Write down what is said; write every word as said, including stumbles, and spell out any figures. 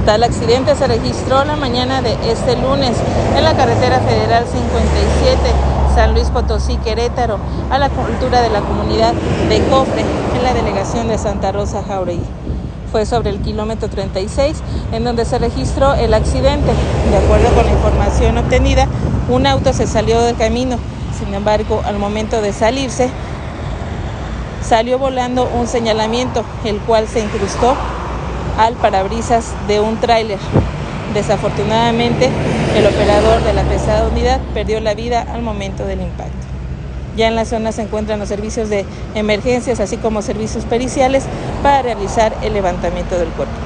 Tal accidente se registró la mañana de este lunes en la carretera federal cincuenta y siete, San Luis Potosí, Querétaro, a la altura de la comunidad de Cofre, en la delegación de Santa Rosa, Jauregui. Fue sobre el kilómetro treinta y seis en donde se registró el accidente. De acuerdo con la información obtenida, un auto se salió del camino. Sin embargo, al momento de salirse, salió volando un señalamiento, el cual se incrustó al parabrisas de un tráiler. Desafortunadamente, el operador de la pesada unidad perdió la vida al momento del impacto. Ya en la zona se encuentran los servicios de emergencias, así como servicios periciales para realizar el levantamiento del cuerpo.